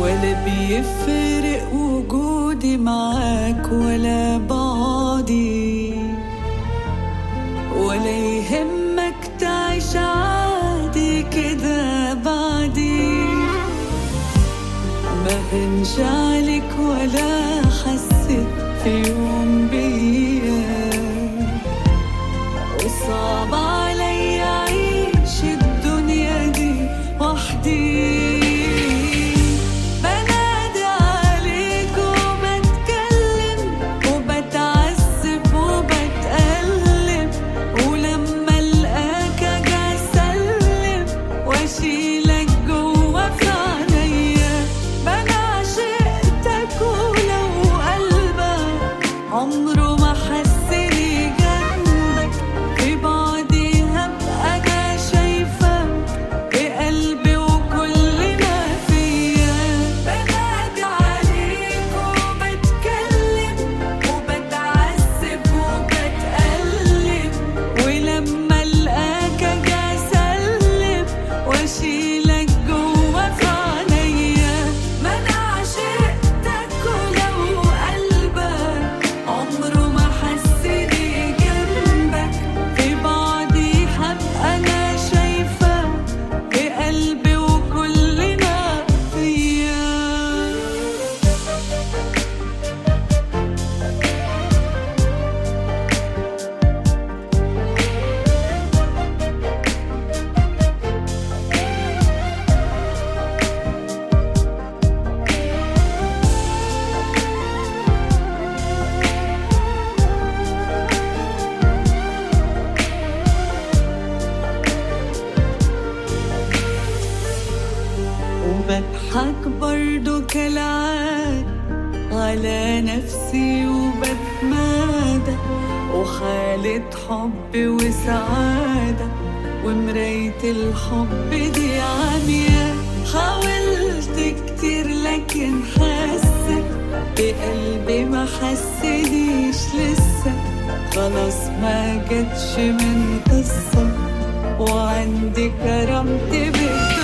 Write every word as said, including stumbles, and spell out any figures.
ولا بيفرق وجودي معاك ولا بعدي، ولا يهمك تعيش عادي كده بعدي. ما هنش عليك ولا حسيت في يوم بيا، وصعب علي أعيش الدنيا دي وحدي. بنادي عليك وبتكلم وبتعذب وبتألم، ولما ألقاك أجي أسلم وأشيلك جوا في عينيا. بنا عشقتك ولو قلبك عمره ما حسني جنبك، في بعدي هبقى أنا شايفك بقلبي وكل ما فيا. بنادي عليك وبتكلم وبتعذب وبتألم، ولما ألقاك أجي أسلم وأشيلك جوا في عينيا. ما أنا عشقتك ولو قلبك عمره ما حسني جنبك، في بعدي هبقى أنا شايفك بقلبي وكل ما فيا. وبضحك برضو كالعادة على نفسي وبتمادى، وخالة حب وسعادة ومراية الحب دي عمياء. حاولت كتير لكن حاسة بقلبي ما حسنيش لسه، خلاص ما جاتش من قصة وعندي كرامتي بالدنيا.